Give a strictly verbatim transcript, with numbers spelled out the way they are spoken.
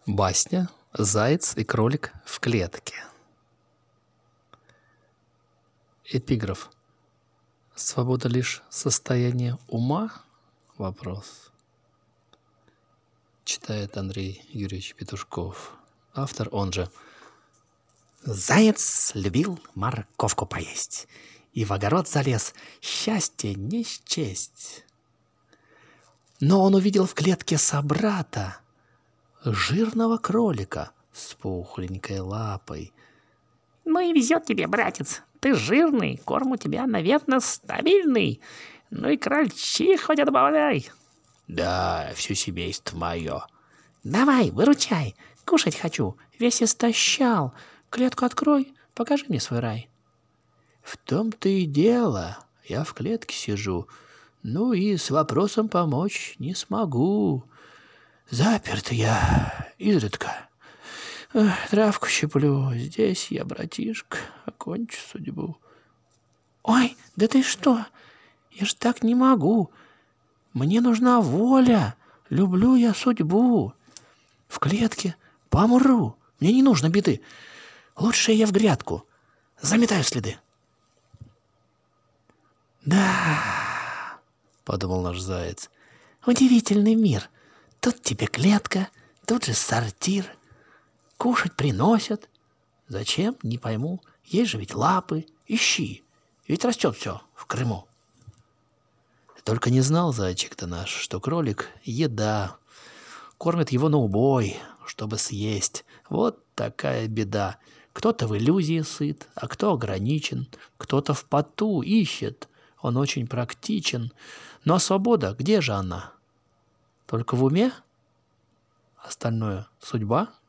Басня «Заяц и кролик в клетке». Эпиграф. Свобода лишь состояние ума? Вопрос. Читает Андрей Юрьевич Петушков. Автор, он же. Заяц любил морковку поесть и в огород залез, счастье не счесть. Но он увидел в клетке собрата, жирного кролика с пухленькой лапой. Ну и везет тебе, братец, ты жирный, корм у тебя, наверное, стабильный. Ну и крольчиха добавляй. Да, все семейство мое. Давай, выручай, кушать хочу, весь истощал. Клетку открой, покажи мне свой рай. В том-то и дело, я в клетке сижу, ну и с вопросом помочь не смогу. Заперт я изредка. Эх, травку щеплю, здесь я, братишка, окончу судьбу. Ой, да ты что? Я ж так не могу. Мне нужна воля. Люблю я судьбу. В клетке помру. Мне не нужно беды. Лучше я в грядку. Заметаю следы. Да, подумал наш заяц. Удивительный мир. Тут тебе клетка, тут же сортир. Кушать приносят. Зачем, не пойму. Есть же ведь лапы. Ищи. Ведь растет все в Крыму. Только не знал зайчик-то наш, что кролик — еда. Кормят его на убой, чтобы съесть. Вот такая беда. Кто-то в иллюзии сыт, а кто ограничен. Кто-то в поту ищет. Он очень практичен. Но свобода, где же она? Только в уме? Остальное — судьба?